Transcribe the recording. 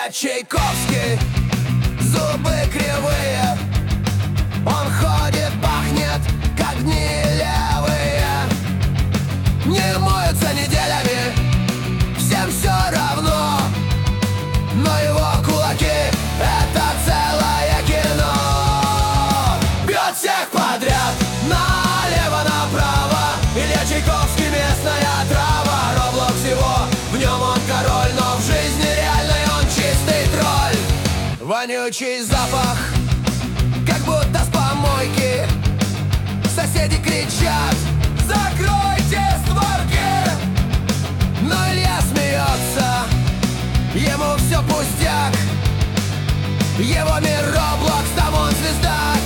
Илья Чайковский, зубы кривые, он ходит, пахнет, как гнилявые. Не моются неделями, всем все равно, но его кулаки — это целое кино. Бьет всех подряд, налево-направо. Илья Чайковский — местная трава. Роблокс его, в нем он король, но в жизни реальной он чистый тролль. Вонючий запах, как будто с помойки. Соседи кричат: закройте створки! Но Илья смеется, ему все пустяк. Его мир Роблокс, там он звезда.